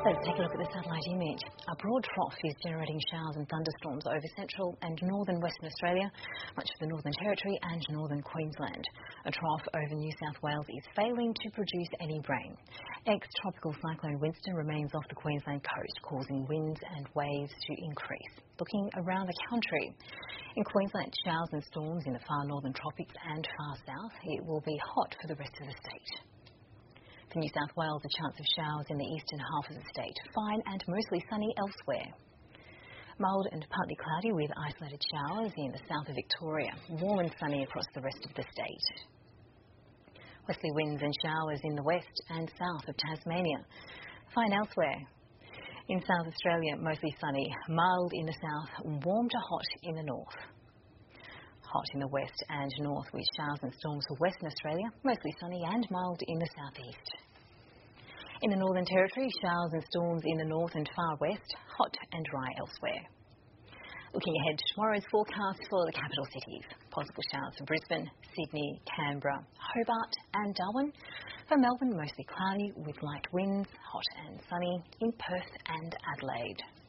Let's take a look at the satellite image. A broad trough is generating showers and thunderstorms over central and northern Western Australia, much of the Northern Territory and northern Queensland. A trough over New South Wales is failing to produce any rain. Ex-tropical cyclone Winston remains off the Queensland coast, causing winds and waves to increase. Looking around the country, in Queensland, showers and storms in the far northern tropics and far south. It will be hot for the rest of the state. For New South Wales, a chance of showers in the eastern half of the state. Fine and mostly sunny elsewhere. Mild and partly cloudy with isolated showers in the south of Victoria. Warm and sunny across the rest of the state. Westerly winds and showers in the west and south of Tasmania. Fine elsewhere. In South Australia, mostly sunny. Mild in the south, warm to hot in the north. Hot in the west and north with showers and storms for Western Australia, mostly sunny and mild in the southeast. In the Northern Territory, showers and storms in the north and far west, hot and dry elsewhere. Looking ahead to tomorrow's forecast for the capital cities. Possible showers for Brisbane, Sydney, Canberra, Hobart and Darwin. For Melbourne, mostly cloudy with light winds, hot and sunny in Perth and Adelaide.